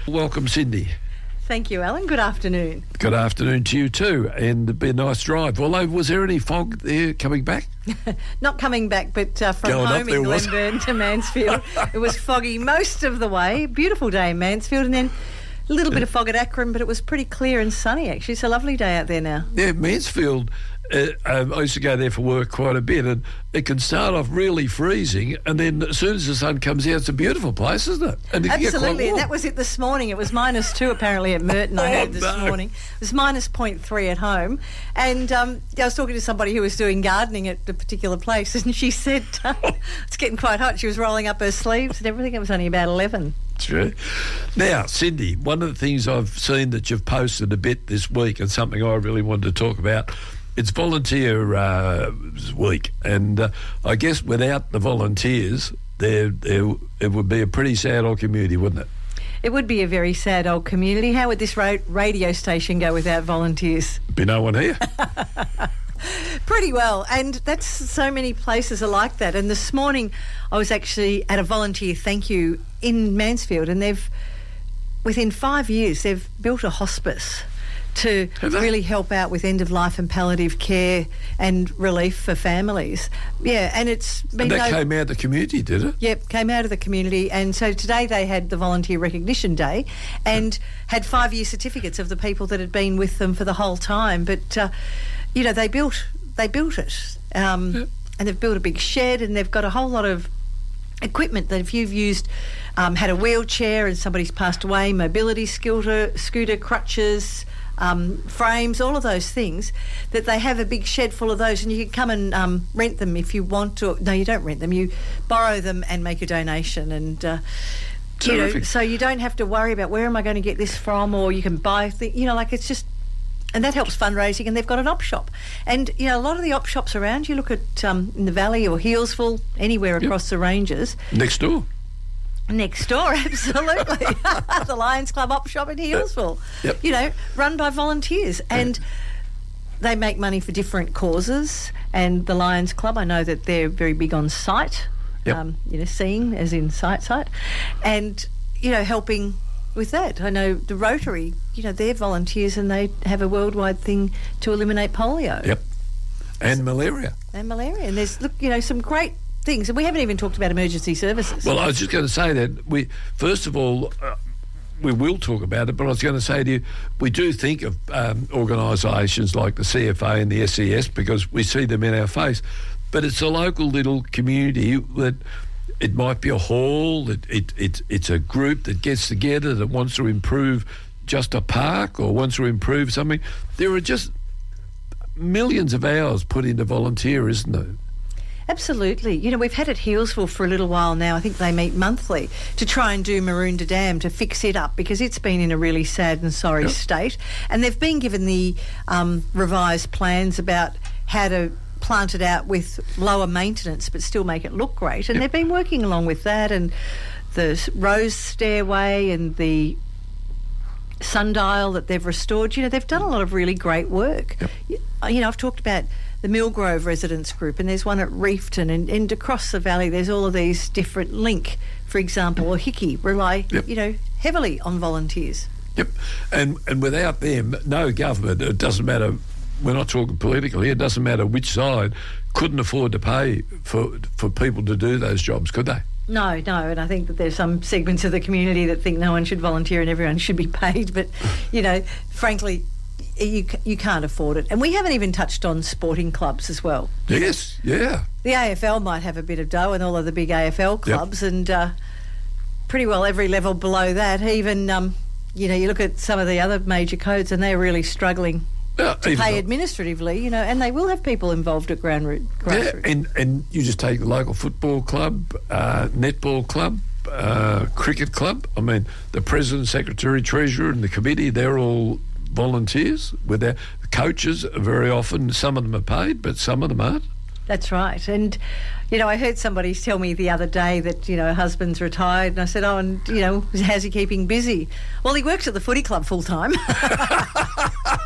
Welcome, Cindy. Thank you, Alan. Good afternoon. Good afternoon to you too, and it'd be a nice drive. Although, was there any fog there coming back? Not coming back, but from Going home in Glenburn to Mansfield, it was foggy most of the way. Beautiful day in Mansfield, and then a little bit of fog at Akron, but it was pretty clear and sunny, actually. It's a lovely day out there now. Yeah, Mansfield, I used to go there for work quite a bit, and it can start off really freezing, and then as soon as the sun comes out, it's a beautiful place, isn't it? And absolutely, and that was it this morning. It was -2 apparently at Merton, I heard this morning. It was -0.3 at home. And I was talking to somebody who was doing gardening at a particular place, and she said it's getting quite hot. She was rolling up her sleeves and everything. It was only about 11. True. Now, Cindy, one of the things I've seen that you've posted a bit this week, and something I really wanted to talk about, it's Volunteer Week, and I guess without the volunteers, it would be a pretty sad old community, wouldn't it? It would be a very sad old community. How would this radio station go without volunteers? Be no one here. Pretty well, and that's so many places are like that. And this morning I was actually at a volunteer thank you in Mansfield, and within 5 years they've built a hospice to really help out with end-of-life and palliative care and relief for families. Yeah, and it's been... And that came out of the community, did it? Yep, came out of the community. And so today they had the Volunteer Recognition Day and had 5-year certificates of the people that had been with them for the whole time. But, they built it. And they've built a big shed, and they've got a whole lot of equipment that if you've used, had a wheelchair and somebody's passed away, mobility scooter, crutches... frames, all of those things, that they have a big shed full of those, and you can come and rent them if you want to. No, you don't rent them. You borrow them and make a donation, and so you don't have to worry about where am I going to get this from, or you can buy things. It's just, and that helps fundraising. And they've got an op shop, and a lot of the op shops around. You look at in the Valley or Healesville, anywhere across the ranges. Next door, absolutely. The Lions Club op shop in Healesville. Yep. Run by volunteers, and they make money for different causes. And the Lions Club, I know that they're very big on sight. Yep. Seeing as in sight, and helping with that. I know the Rotary. They're volunteers, and they have a worldwide thing to eliminate polio. Yep. And malaria. And there's some great things, and we haven't even talked about emergency services. Well, I was just going to say that we will talk about it, but I was going to say to you, we do think of organisations like the CFA and the SES because we see them in our face, but it's a local little community that it might be a hall, it's a group that gets together that wants to improve just a park or wants to improve something. There are just millions of hours put into volunteer, isn't there? Absolutely. We've had it Healesville for a little while now. I think they meet monthly to try and do Maroondah Dam to fix it up because it's been in a really sad and sorry state. And they've been given the revised plans about how to plant it out with lower maintenance but still make it look great. And they've been working along with that, and the rose stairway and the sundial that they've restored. They've done a lot of really great work. Yep. I've talked about the Millgrove Residents Group, and there's one at Reefton, and across the valley there's all of these different Link, for example, or Hickey rely, heavily on volunteers. Yep, and without them, no government, it doesn't matter, we're not talking politically, it doesn't matter which side, couldn't afford to pay for people to do those jobs, could they? No, and I think that there's some segments of the community that think no one should volunteer and everyone should be paid, but, frankly, you can't afford it. And we haven't even touched on sporting clubs as well. Yes, yeah. The AFL might have a bit of dough and all of the big AFL clubs, and pretty well every level below that. Even, you look at some of the other major codes and they're really struggling to pay administratively, and they will have people involved at grassroots. Yeah, and you just take the local football club, netball club, cricket club. I mean, the president, secretary, treasurer and the committee, they're all volunteers. With their coaches, very often, some of them are paid, but some of them aren't. That's right. And, I heard somebody tell me the other day that, her husband's retired, and I said, how's he keeping busy? Well, he works at the footy club full time.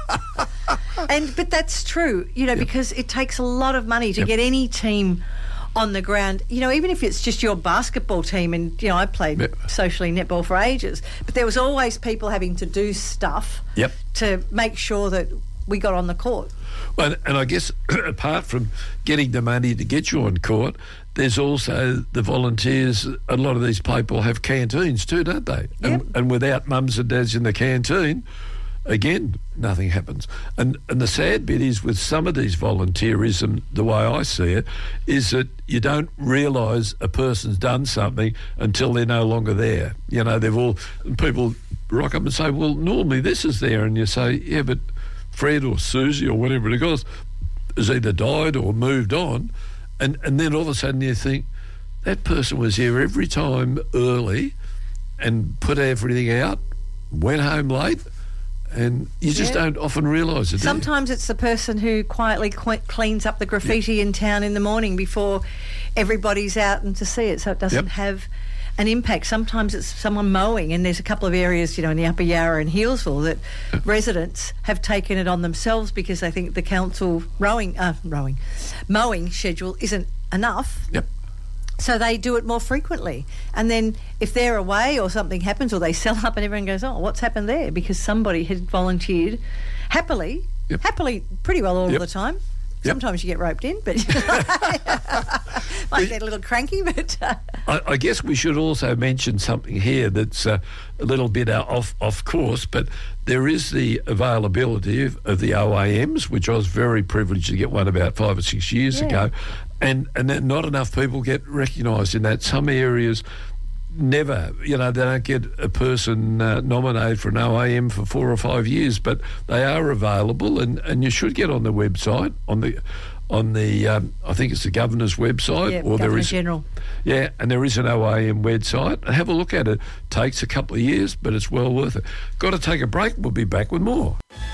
But that's true, because it takes a lot of money to get any team on the ground, you know, even if it's just your basketball team, and, you know, I played socially netball for ages, but there was always people having to do stuff to make sure that we got on the court. Well, and I guess apart from getting the money to get you on court, there's also the volunteers. A lot of these people have canteens too, don't they? Yep. And without mums and dads in the canteen, again, nothing happens. And the sad bit is with some of these volunteerism, the way I see it, is that you don't realise a person's done something until they're no longer there. You know, people rock up and say, well, normally this is there. And you say, yeah, but Fred or Susie or whatever it was has either died or moved on. And then all of a sudden you think, that person was here every time early and put everything out, went home late, and you just don't often realise it. Sometimes it's the person who quietly cleans up the graffiti in town in the morning before everybody's out and to see it, so it doesn't have an impact. Sometimes it's someone mowing, and there's a couple of areas, you know, in the Upper Yarra and Healesville that residents have taken it on themselves because they think the council mowing schedule isn't enough. So they do it more frequently. And then if they're away or something happens or they sell up and everyone goes, oh, what's happened there? Because somebody had volunteered happily pretty well all the time. Sometimes you get roped in, but might get a little cranky. But I guess we should also mention something here that's a little bit off course, but there is the availability of the OAMs, which I was very privileged to get one about 5 or 6 years ago, and that not enough people get recognised in that. Some areas never, you know, they don't get a person nominated for an OAM for 4 or 5 years, but they are available, and you should get on the website, on the I think it's the Governor's website, or Governor General. Yeah, and there is an OAM website. Have a look at it. Takes a couple of years, but it's well worth it. Got to take a break. We'll be back with more.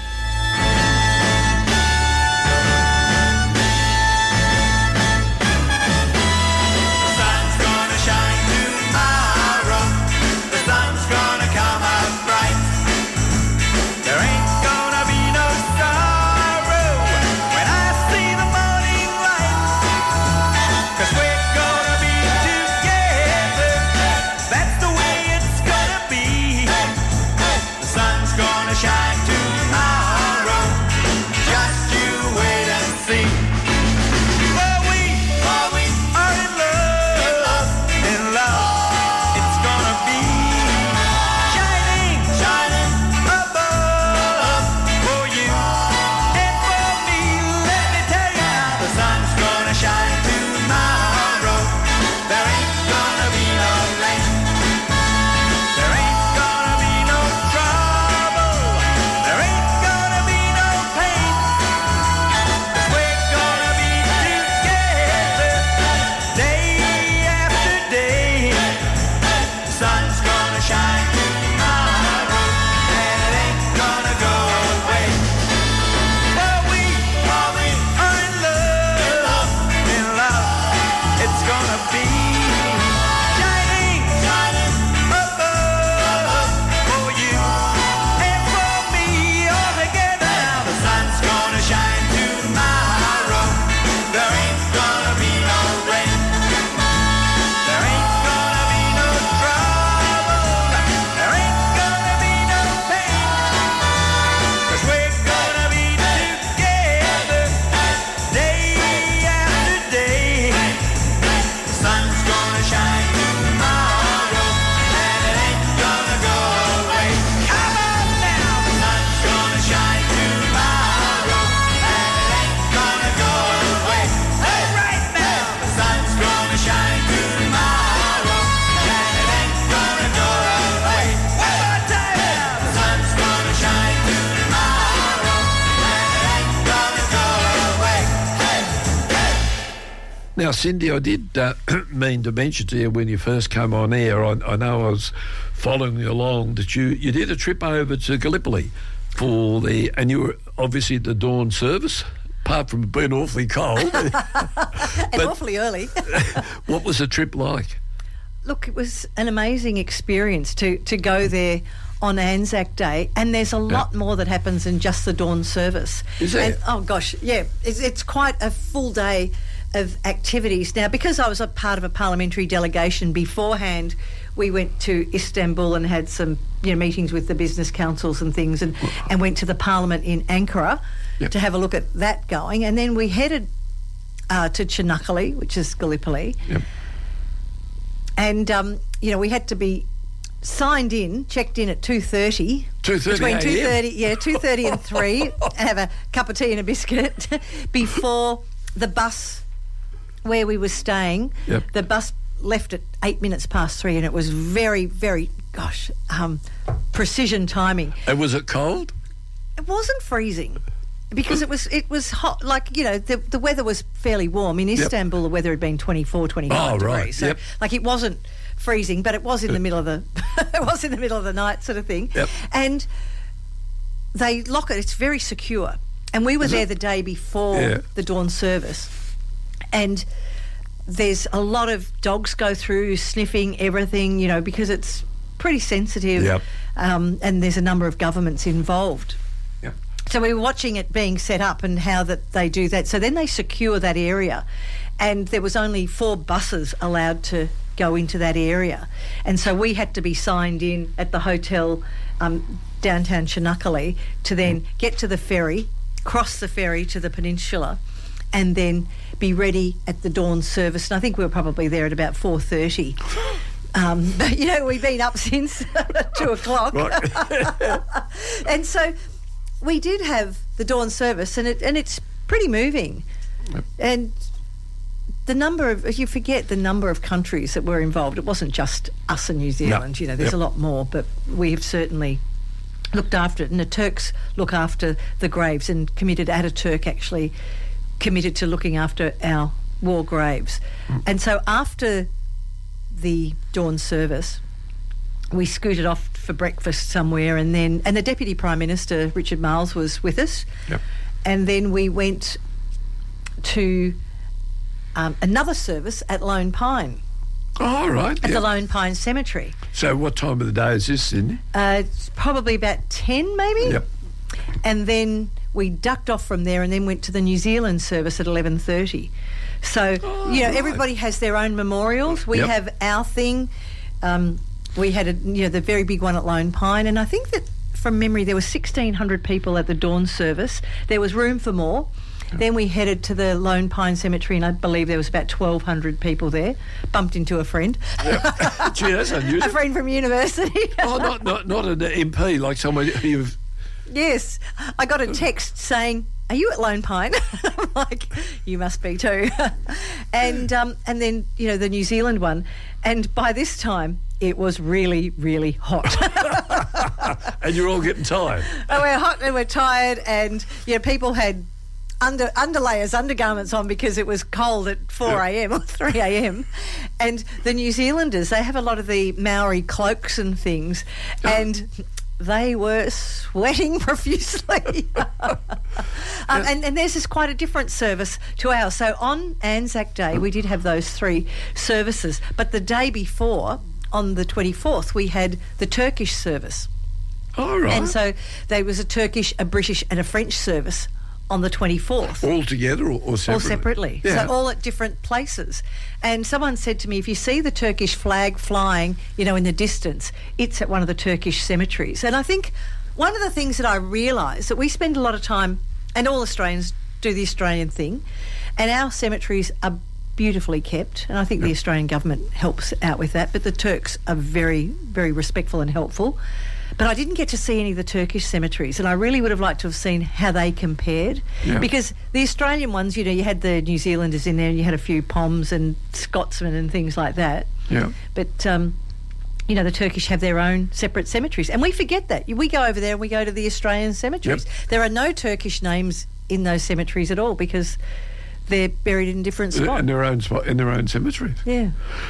Now, Cindy, I did mean to mention to you when you first came on air, I know I was following you along, that you did a trip over to Gallipoli and you were obviously at the dawn service, apart from being awfully cold. And awfully early. What was the trip like? Look, it was an amazing experience to go there on Anzac Day, and there's a lot more that happens than just the dawn service. Is there? And, oh gosh, yeah, it's quite a full day of activities. Now, because I was a part of a parliamentary delegation beforehand, we went to Istanbul and had some meetings with the business councils and things, and went to the parliament in Ankara to have a look at that going. And then we headed to Çanakkale, which is Gallipoli. Yep. And, we had to be signed in, checked in at 2:30. 2:30 Between a.m.? 2:30 and 3, and have a cup of tea and a biscuit before the bus where we were staying. Yep. The bus left at 8 minutes past 3, and it was very, very, precision timing. And was it cold? It wasn't freezing. Because it was hot, the weather was fairly warm. In Istanbul, the weather had been 24, 25 degrees. So, it wasn't freezing, but it was in the middle of the night sort of thing. Yep. And they lock it. It's very secure. And we were there the day before the dawn service. And there's a lot of dogs go through sniffing everything, because it's pretty sensitive. Yep. And there's a number of governments involved. So we were watching it being set up and how that they do that. So then they secure that area, and there was only 4 buses allowed to go into that area. And so we had to be signed in at the hotel downtown Çanakkale to then get to the ferry, cross the ferry to the peninsula, and then be ready at the dawn service. And I think we were probably there at about 4:30. But, we've been up since 2 o'clock. And so we did have the dawn service, and it's pretty moving. Yep. And you forget the number of countries that were involved. It wasn't just us and New Zealand. No. There's a lot more, but we have certainly looked after it. And the Turks look after the graves, and Ataturk actually committed to looking after our war graves. And so after the dawn service, we scooted off for breakfast somewhere, and the Deputy Prime Minister, Richard Marles, was with us. Yep. And then we went to another service at Lone Pine. Oh, right. At the Lone Pine Cemetery. So what time of the day is this, Sydney? It's probably about 10 maybe. Yep. And then we ducked off from there and then went to the New Zealand service at 11:30. So, right. Everybody has their own memorials. We have our thing. We had the very big one at Lone Pine, and I think that from memory there were 1,600 people at the dawn service. There was room for more. Then we headed to the Lone Pine Cemetery, and I believe there was about 1,200 people there. Bumped into a friend. Gee, that's unusual. A friend from university. Oh, not an MP, like someone you've... Yes. I got a text saying, "Are you at Lone Pine?" I'm like, "You must be too." And then, the New Zealand one. And by this time, it was really, really hot. And you're all getting tired. And we're hot and we're tired, and people had underlayers, undergarments on because it was cold at 4 a.m. or 3 a.m. And the New Zealanders, they have a lot of the Maori cloaks and things, and they were sweating profusely. And theirs is quite a different service to ours. So on Anzac Day, we did have those 3 services. But the day before, on the 24th, we had the Turkish service. Oh, right. And so there was a Turkish, a British and a French service on the 24th. All together or separately? All separately. Yeah. So all at different places. And someone said to me, if you see the Turkish flag flying, in the distance, it's at one of the Turkish cemeteries. And I think one of the things that I realise that we spend a lot of time, and all Australians do the Australian thing, and our cemeteries are beautifully kept, and I think the Australian government helps out with that, but the Turks are very, very respectful and helpful. But I didn't get to see any of the Turkish cemeteries, and I really would have liked to have seen how they compared. Yeah. Because the Australian ones, you had the New Zealanders in there, and you had a few Poms and Scotsmen and things like that. Yeah. But, the Turkish have their own separate cemeteries. And we forget that. We go over there and we go to the Australian cemeteries. Yep. There are no Turkish names in those cemeteries at all because they're buried in different spots. In their own spot, in their own cemeteries. Yeah.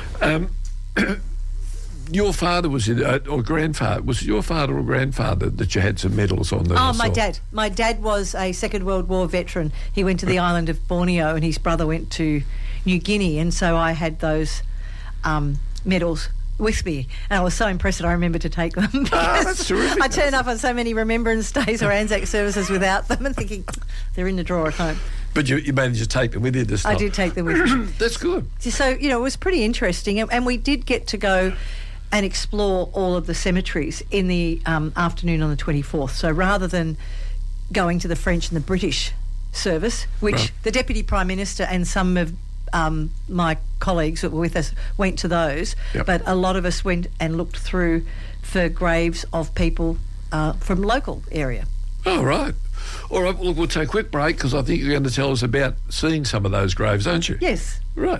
Your father was or grandfather, was it your father or grandfather that you had some medals on there? Oh, my dad. My dad was a Second World War veteran. He went to the island of Borneo and his brother went to New Guinea, and so I had those medals with me, and I was so impressed that I remembered to take them. That's terrific. I turn up on so many remembrance days or Anzac services without them and thinking they're in the drawer at home. But you managed to take them with you this time. I did take them with me. That's good. So, it was pretty interesting. And we did get to go and explore all of the cemeteries in the afternoon on the 24th. So rather than going to the French and the British service, which the Deputy Prime Minister and some of my colleagues that were with us went to those, but a lot of us went and looked through for graves of people from local area. Oh, right. All right, well, we'll take a quick break because I think you're going to tell us about seeing some of those graves, aren't you? Yes. Right.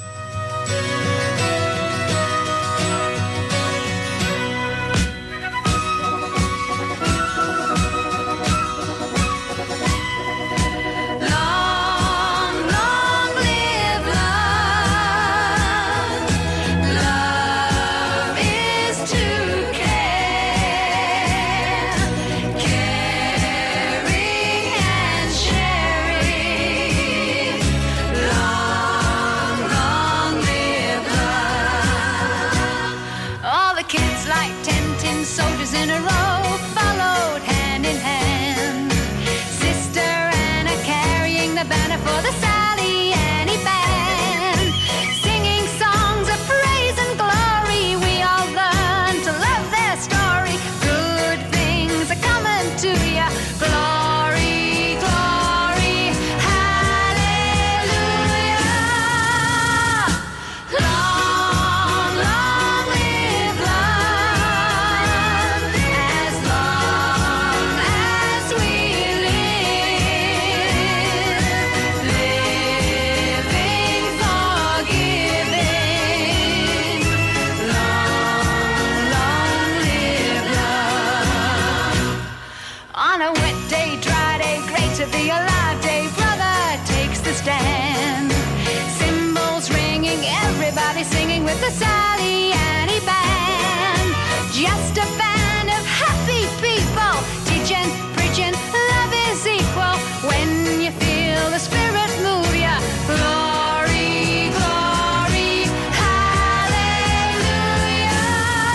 The Sally Annie Band, just a band of happy people, teaching, preaching, love is equal. When you feel the spirit move ya, glory, glory, hallelujah.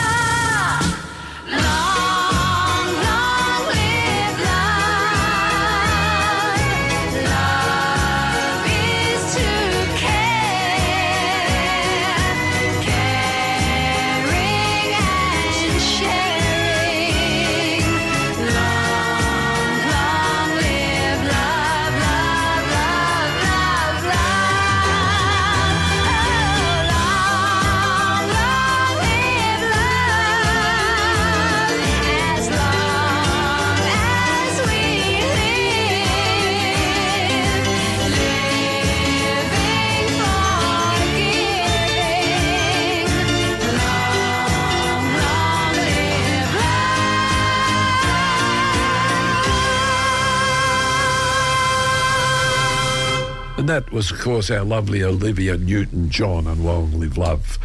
Long, long live love. Love is to And that was, of course, our lovely Olivia Newton-John and Long Live Love.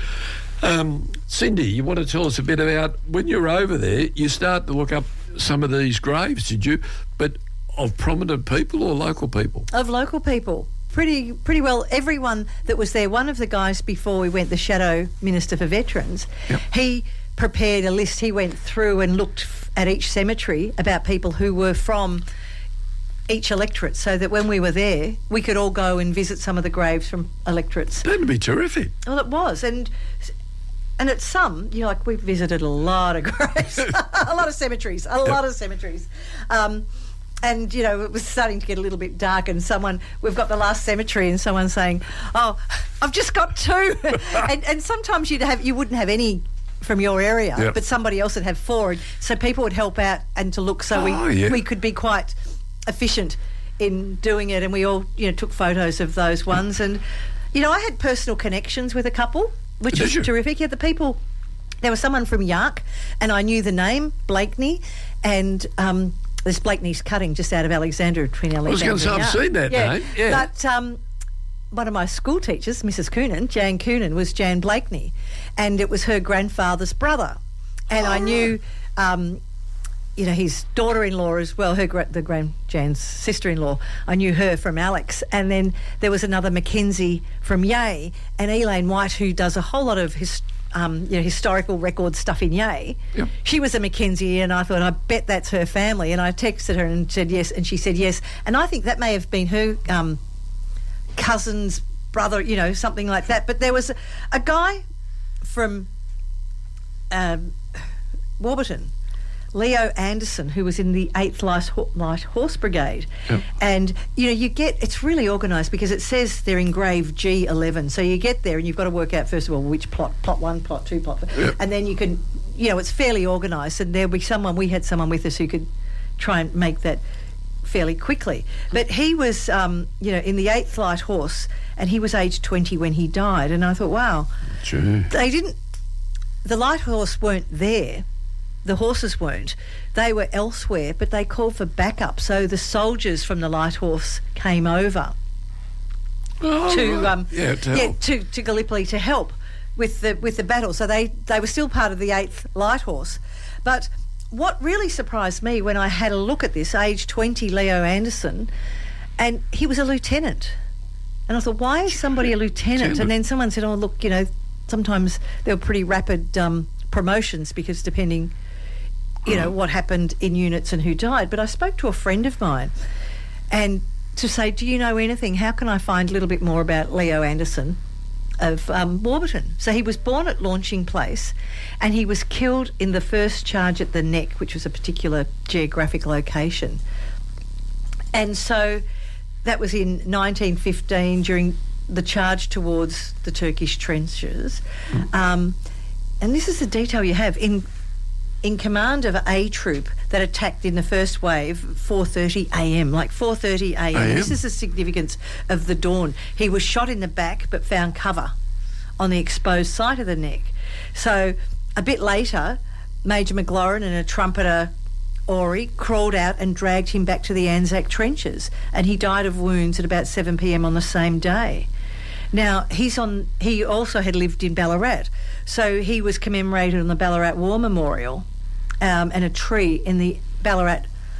Cindy, you want to tell us a bit about, when you're over there, you start to look up some of these graves, did you? But of prominent people or local people? Of local people. Pretty well everyone that was there. One of the guys before we went, the Shadow Minister for Veterans, he prepared a list. He went through and looked at each cemetery about people who were from each electorate, so that when we were there, we could all go and visit some of the graves from electorates. That'd be terrific. Well, it was. And at some, like, we visited a lot of graves, a lot of cemeteries, lot of cemeteries. And, it was starting to get a little bit dark, and we've got the last cemetery, and someone's saying, "Oh, I've just got two." and sometimes you wouldn't have any from your area, but somebody else would have four. So people would help out and to look, so we could be quite efficient in doing it, and we all took photos of those ones. And I had personal connections with a couple, which was terrific. Yeah, the people, there was someone from Yark, and I knew the name Blakeney, and there's Blakeney's Cutting just out of Alexandra, between Alexandra. I was going to say, I've seen that name. Yeah. But one of my school teachers, Mrs. Coonan, Jan Coonan, was Jan Blakeney, and it was her grandfather's brother, and I knew his daughter-in-law as well, Jan's sister-in-law. I knew her from Alex. And then there was another Mackenzie from Yea, and Elaine White, who does a whole lot of historical record stuff in Yea. Yep. She was a Mackenzie, and I thought, I bet that's her family. And I texted her and said yes, and she said yes. And I think that may have been her cousin's brother, you know, something like that. But there was a guy from Warburton, Leo Anderson, who was in the 8th Light Horse Brigade. Yep. And, you know, it's really organised because it says they're engraved G11. So you get there and you've got to work out, first of all, which plot 1, plot 2, plot 3. Yep. And then you can, you know, it's fairly organised. And there'll be we had someone with us who could try and make that fairly quickly. But he was, you know, in the 8th Light Horse, and he was aged 20 when he died. And I thought, wow, the Light Horse weren't there. The horses weren't. They were elsewhere, but they called for backup. So the soldiers from the Light Horse came over to Gallipoli to help with the battle. So they were still part of the 8th Light Horse. But what really surprised me when I had a look at this, age 20 Leo Anderson, and he was a lieutenant. And I thought, why is somebody a lieutenant? And then someone said, oh, look, you know, sometimes there were pretty rapid promotions because depending, you know, what happened in units and who died. But I spoke to a friend of mine and to say, do you know anything? How can I find a little bit more about Leo Anderson of Warburton? So he was born at Launching Place and he was killed in the first charge at the Neck, which was a particular geographic location. And so that was in 1915 during the charge towards the Turkish trenches. And this is the detail you have. In command of A Troop that attacked in the first wave, 4:30 a.m., like 4:30 a.m. This is the significance of the dawn. He was shot in the back but found cover on the exposed site of the Neck. So a bit later, Major McLaurin and a trumpeter, Ori, crawled out and dragged him back to the Anzac trenches, and he died of wounds at about 7 p.m. on the same day. Now, he also had lived in Ballarat, so he was commemorated on the Ballarat War Memorial and a tree in the Ballarat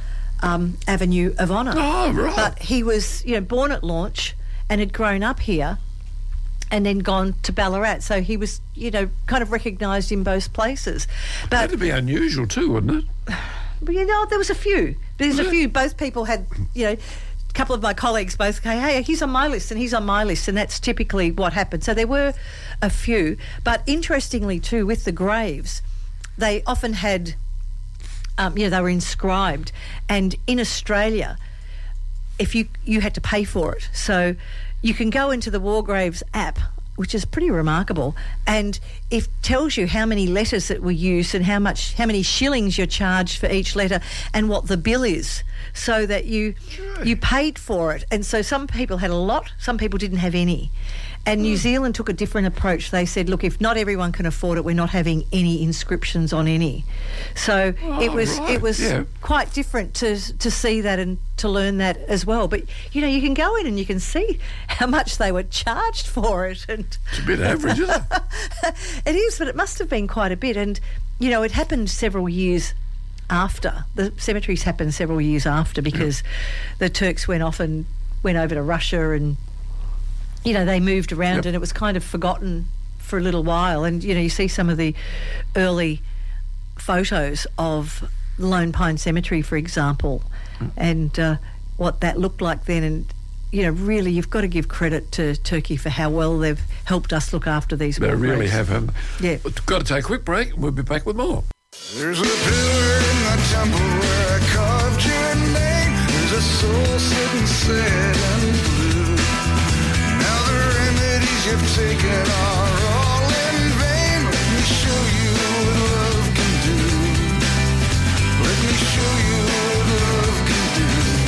Avenue of Honour. Oh, right. But he was, you know, born at Launch and had grown up here and then gone to Ballarat. So he was, you know, kind of recognised in both places. But that'd be unusual too, wouldn't it? But, you know, there was a few. There's a few. Both people had, you know, a couple of my colleagues both say, hey, he's on my list and he's on my list, and that's typically what happened. So there were a few. But interestingly too, with the graves, they often had, you know, they were inscribed. And in Australia, if you had to pay for it. So you can go into the War Graves app, which is pretty remarkable, and it tells you how many letters that were used and how many shillings you're charged for each letter and what the bill is, so that you paid for it. And so some people had a lot, some people didn't have any. And New Zealand took a different approach. They said, look, if not everyone can afford it, we're not having any inscriptions on any. So it was quite different to see that and to learn that as well. But, you know, you can go in and you can see how much they were charged for it. And it's a bit average, isn't it? It is, but it must have been quite a bit. And, you know, it happened several years after. The cemeteries happened several years after because the Turks went off and went over to Russia, and you know, they moved around and it was kind of forgotten for a little while. And, you know, you see some of the early photos of Lone Pine Cemetery, for example, and what that looked like then. And, you know, really, you've got to give credit to Turkey for how well they've helped us look after these war graves. They really have. Yeah. We've got to take a quick break and we'll be back with more. There's a pillar in the temple where I carved your name. There's a soul sitting sad and blue. Now the remedies you've taken are all in vain. Let me show you what love can do. Let me show you what love can do.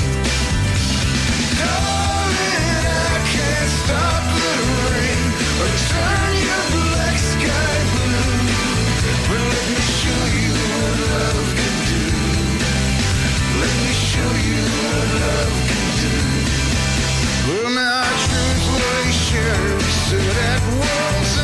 Darling, I can't stop the rain or turn your black sky blue. But let me show you what love can do. Let me show you what love can do. Well, now truth we share, we sit at one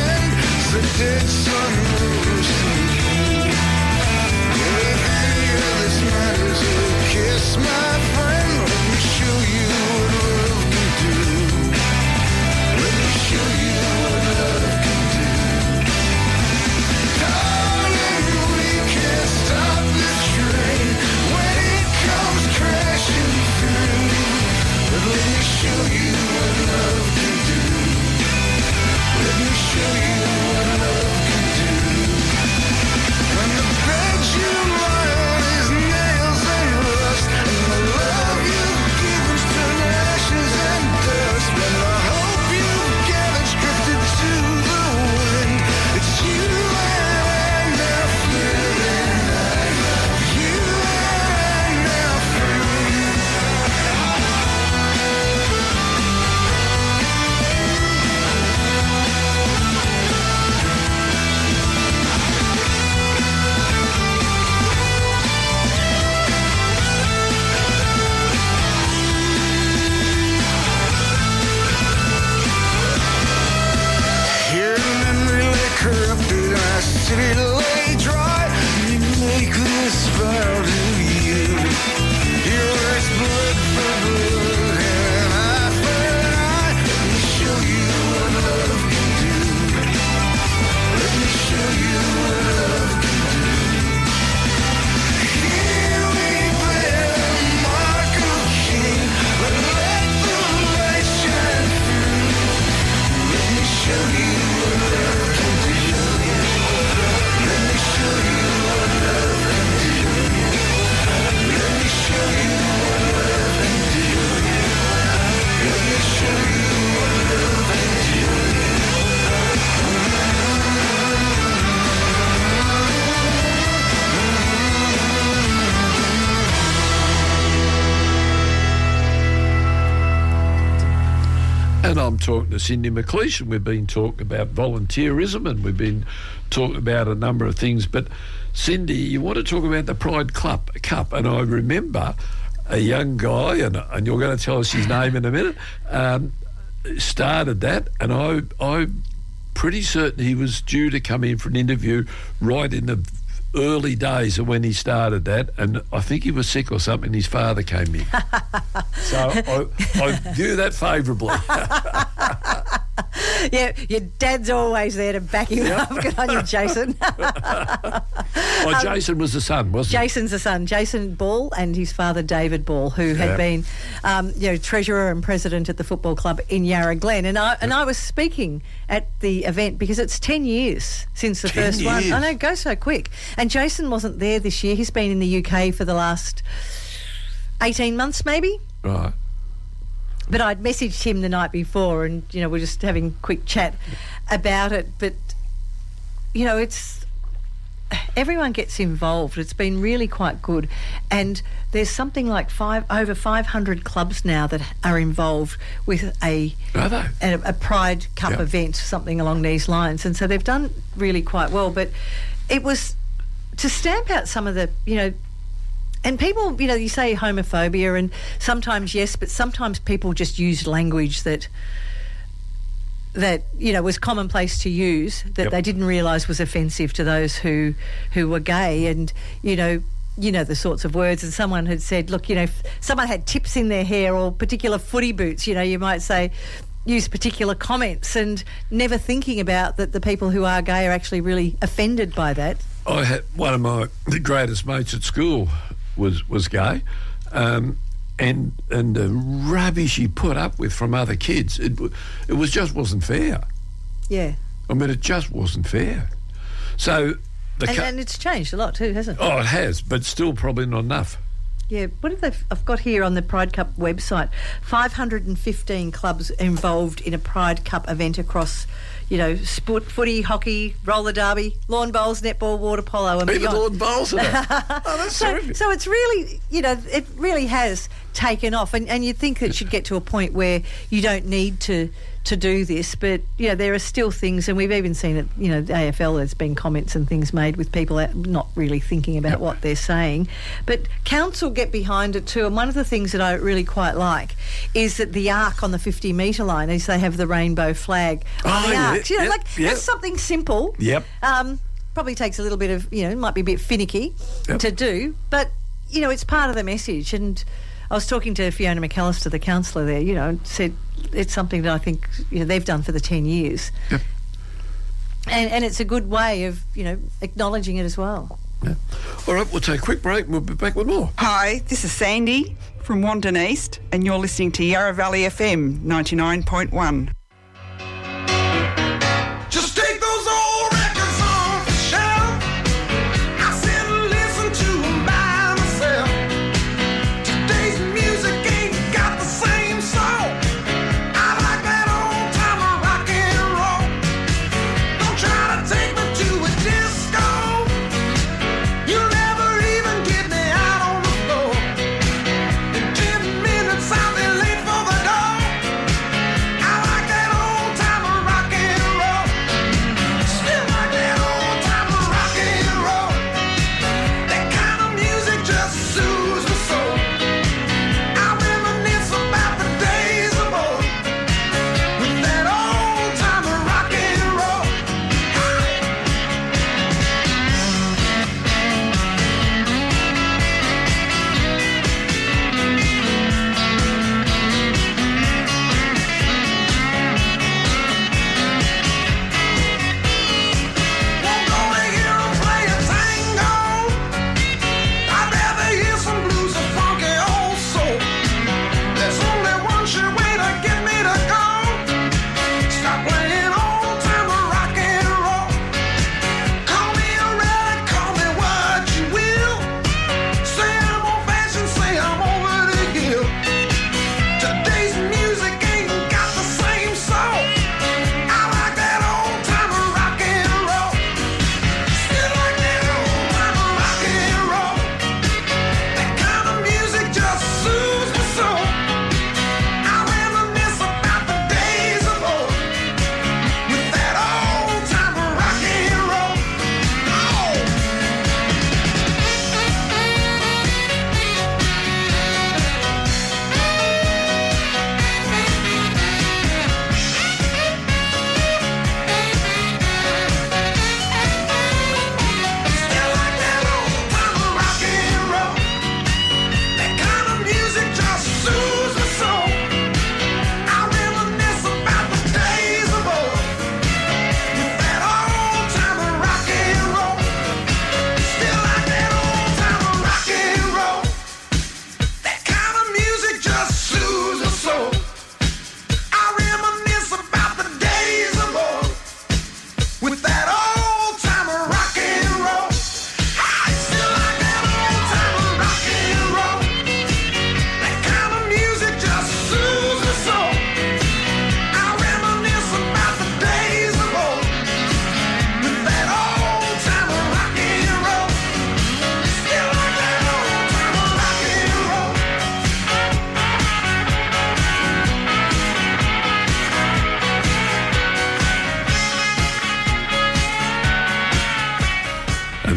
And I'm talking to Cindy McLeish, and we've been talking about volunteerism, and we've been talking about a number of things. But Cindy, you want to talk about the Pride Cup, and I remember a young guy, and you're going to tell us his name in a minute, started that, and I'm pretty certain he was due to come in for an interview right in the early days of when he started that, and I think he was sick or something, and his father came in. So I view that favourably. Yeah, your dad's always there to back you up. Good on you, Jason. Jason was the son, wasn't he? Jason's the son, Jason Ball, and his father, David Ball, who had been, treasurer and president at the football club in Yarra Glen. And I was speaking at the event because it's 10 years since the first one. I know, it goes so quick. And Jason wasn't there this year. He's been in the UK for the last 18 months, maybe. Right. But I'd messaged him the night before, and we're just having a quick chat about it. But it's everyone gets involved. It's been really quite good, and there's something like over 500 clubs now that are involved with a Pride Cup event, something along these lines, and so they've done really quite well. But it was to stamp out some of the And people, you say homophobia, and sometimes yes, but sometimes people just use language that was commonplace to use, that they didn't realise was offensive to those who were gay, and the sorts of words. And someone had said, look, if someone had tips in their hair or particular footy boots, you might say, use particular comments, and never thinking about that the people who are gay are actually really offended by that. I had one of the greatest mates at school was gay, and the rubbish he put up with from other kids, it wasn't fair. Yeah. I mean, it just wasn't fair. So and it's changed a lot too, hasn't it? Oh, it has, but still probably not enough. Yeah, I've got here on the Pride Cup website, 515 clubs involved in a Pride Cup event across, sport, footy, hockey, roller derby, lawn bowls, netball, water polo, and even beyond. lawn bowls are that. Oh, that's terrific. So it's really, it really has taken off, and you'd think it should get to a point where you don't need to do this, but there are still things, and we've even seen it. The AFL, there's been comments and things made with people not really thinking about what they're saying, but council get behind it too. And one of the things that I really quite like is that the arc on the 50-metre line is they have the rainbow flag on the arcs. That's something simple. Yep. Probably takes a little bit of it might be a bit finicky to do, but it's part of the message. And I was talking to Fiona McAllister, the councillor there, and said it's something that I think they've done for the 10 years. Yep. And it's a good way of, acknowledging it as well. Yeah. All right, we'll take a quick break and we'll be back with more. Hi, this is Sandy from Wandon East, and you're listening to Yarra Valley FM 99.1. Just take those old records off the shelf. I sit and listen to them by myself. Today's music ain't got the same soul. I like that old timer rock and roll. Don't try to take me to a disco. You'll never even get me out on the floor. In 10 minutes I'll be late for the door. I like that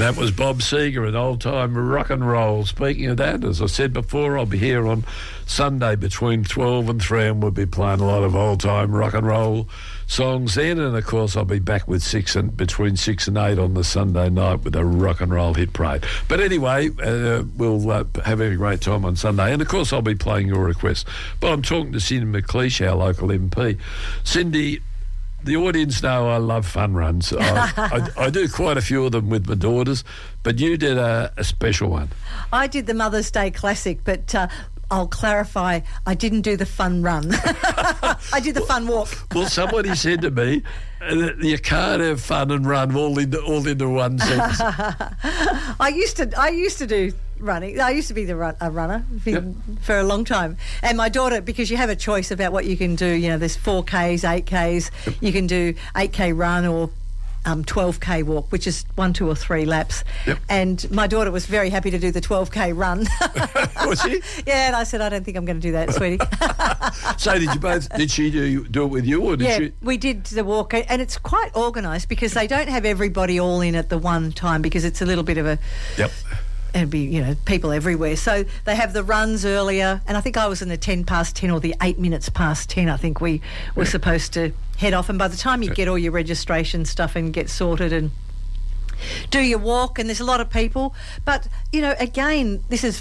That was Bob Seger, an old-time rock and roll. Speaking of that, as I said before, I'll be here on Sunday between 12 and 3, and we'll be playing a lot of old-time rock and roll songs then. And, of course, I'll be back with between 6 and 8 on the Sunday night with a rock and roll hit parade. But anyway, we'll have a great time on Sunday. And, of course, I'll be playing your requests. But I'm talking to Cindy McLeish, our local MP. Cindy, the audience know I love fun runs. I do quite a few of them with my daughters, but you did a special one. I did the Mother's Day Classic, but I'll clarify, I didn't do the fun run. I did the fun walk. Well, somebody said to me that you can't have fun and run all into one sentence. I used to do running. I used to be a runner for a long time. And my daughter, because you have a choice about what you can do, you know, there's 4Ks, 8Ks. Yep. You can do 8K run or 12K walk, which is 1, 2 or 3 laps. Yep. And my daughter was very happy to do the 12K run. Was she? Yeah, and I said, I don't think I'm going to do that, sweetie. So did she do it with you, or did she? We did the walk, and it's quite organised because they don't have everybody all in at the one time because it's a little bit of a... Yep. It'd be, you know, people everywhere. So they have the runs earlier, and I think I was in the 10 past 10 or the 8 minutes past 10. I think we were supposed to head off, and by the time you get all your registration stuff and get sorted and do your walk, and there's a lot of people. But, you know, again,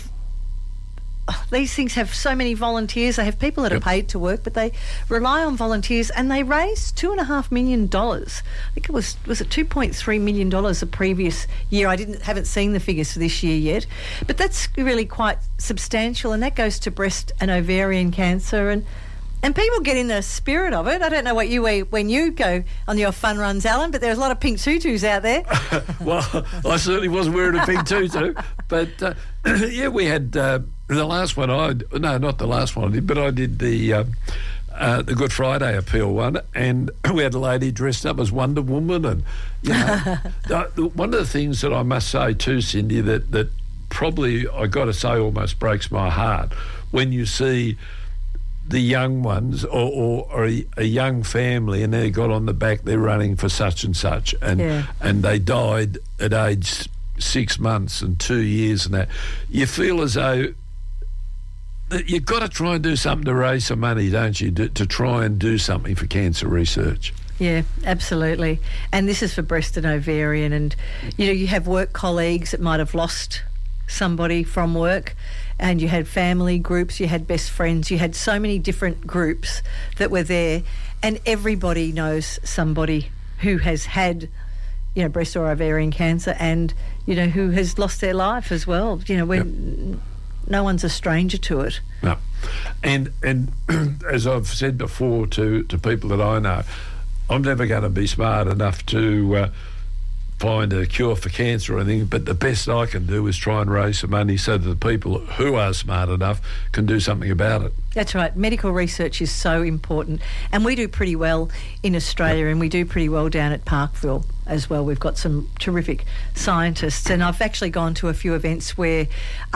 these things have so many volunteers. They have people that are paid to work, but they rely on volunteers, and they raised $2.5 million. I think it was it $2.3 million the previous year. I haven't seen the figures for this year yet, but that's really quite substantial, and that goes to breast and ovarian cancer, and people get in the spirit of it. I don't know what you wear when you go on your fun runs, Alan, but there's a lot of pink tutus out there. Well, I certainly wasn't wearing a pink tutu, but we had the last one. Not the last one I did, but I did the Good Friday appeal one, and we had a lady dressed up as Wonder Woman, and you know, one of the things that I must say too, Cindy, that probably I got to say almost breaks my heart when you see the young ones or a young family, and they got on the back, they're running for such and such, and they died at age 6 months and 2 years, and that you feel as though that you've got to try and do something to raise some money, don't you, to try and do something for cancer research. Yeah, absolutely. And this is for breast and ovarian, and you know, you have work colleagues that might have lost somebody from work, and you had family groups, you had best friends, you had so many different groups that were there, and everybody knows somebody who has had, you know, breast or ovarian cancer, and you know, who has lost their life as well. You know, when no one's a stranger to it. No, and as I've said before to people that I know, I'm never going to be smart enough to find a cure for cancer or anything, but the best I can do is try and raise some money so that the people who are smart enough can do something about it. That's right. Medical research is so important, and we do pretty well in Australia, and we do pretty well down at Parkville as well. We've got some terrific scientists, and I've actually gone to a few events where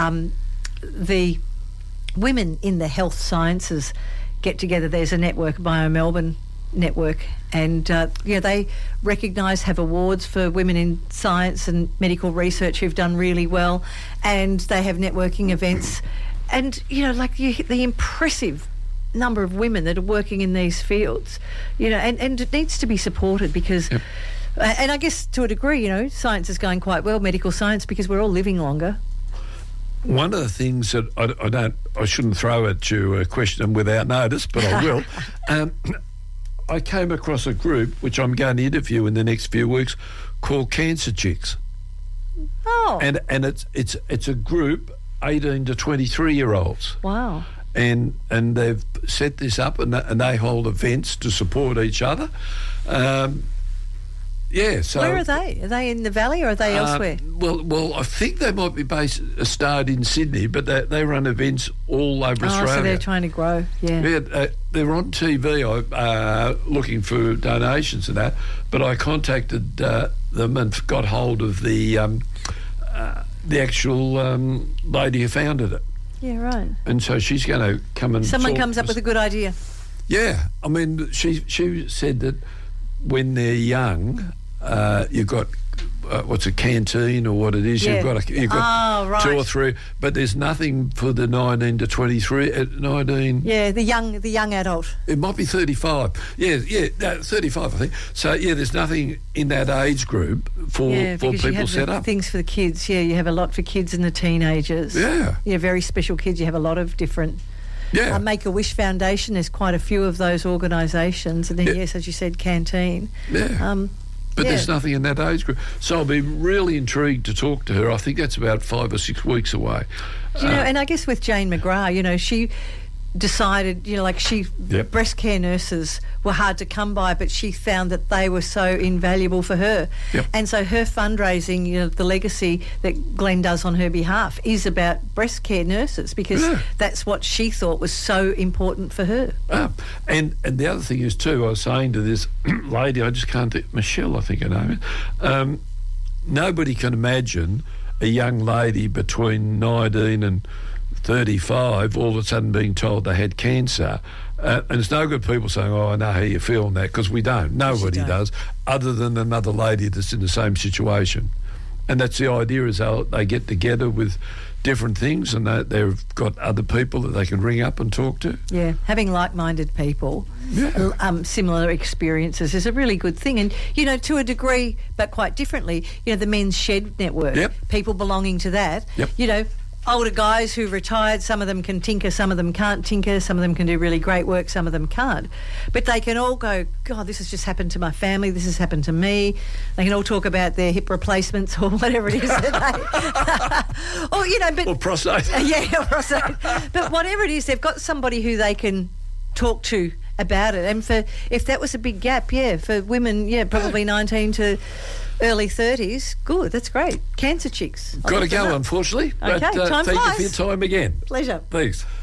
the women in the health sciences get together. There's a network, BioMelbourne network, and they recognise, have awards for women in science and medical research who've done really well, and they have networking events, and you know, like the impressive number of women that are working in these fields, you know, and it needs to be supported because and I guess to a degree, you know, science is going quite well, medical science, because we're all living longer. One of the things that I shouldn't throw at you a question without notice, but I will. I came across a group which I'm going to interview in the next few weeks called Cancer Chicks. Oh. And it's a group 18 to 23-year-olds. Wow. And they've set this up, and they hold events to support each other. So where are they? Are they in the Valley or are they elsewhere? Well, I think they might be started in Sydney, but they run events all over Australia. So they're trying to grow, they're on TV looking for donations and that, but I contacted them and got hold of the actual lady who founded it. Yeah, right. And so she's going to come and someone comes up with a good idea. Yeah, I mean, she said that when they're young, you've got what's a canteen or what it is. Yeah. You've got right. 2 or 3, but there's nothing for the 19 to 23. At 19, Yeah, the young adult. it might be 35. Yeah, 35, I think. So there's nothing in that age group for Because you people have set the up. things for the kids. Yeah, you have a lot for kids and the teenagers. Yeah. Yeah, very special kids. You have a lot of different. Yeah. Make-A-Wish Foundation, there's quite a few of those organisations. And then, yes, as you said, Canteen. Yeah. But there's nothing in that age group. So I'll be really intrigued to talk to her. I think that's about 5 or 6 weeks away. And I guess with Jane McGrath, she decided, Yep. breast care nurses were hard to come by, but she found that they were so invaluable for her. Yep. And so her fundraising, the legacy that Glenn does on her behalf is about breast care nurses, because that's what she thought was so important for her. And the other thing is too, I was saying to this lady, I just can't think, Michelle, I think her name is, nobody can imagine a young lady between 19 and 35 all of a sudden being told they had cancer. And it's no good people saying, I know how you feel on that, because we don't. Nobody does, other than another lady that's in the same situation. And that's the idea, is they get together with different things, and they've got other people that they can ring up and talk to. Yeah, having like-minded people, similar experiences is a really good thing. And, to a degree, but quite differently, the Men's Shed Network, people belonging to that, older guys who retired, some of them can tinker, some of them can't tinker, some of them can do really great work, some of them can't. But they can all go, God, this has just happened to my family, this has happened to me. They can all talk about their hip replacements or whatever it is that they... or prostate. Yeah, prostate. But whatever it is, they've got somebody who they can talk to about it. And if that was a big gap, for women, probably 19 to early 30s, good, that's great. Cancer chicks. Got to go, unfortunately. Okay, But time thank you flies. for your time again. Pleasure. Thanks.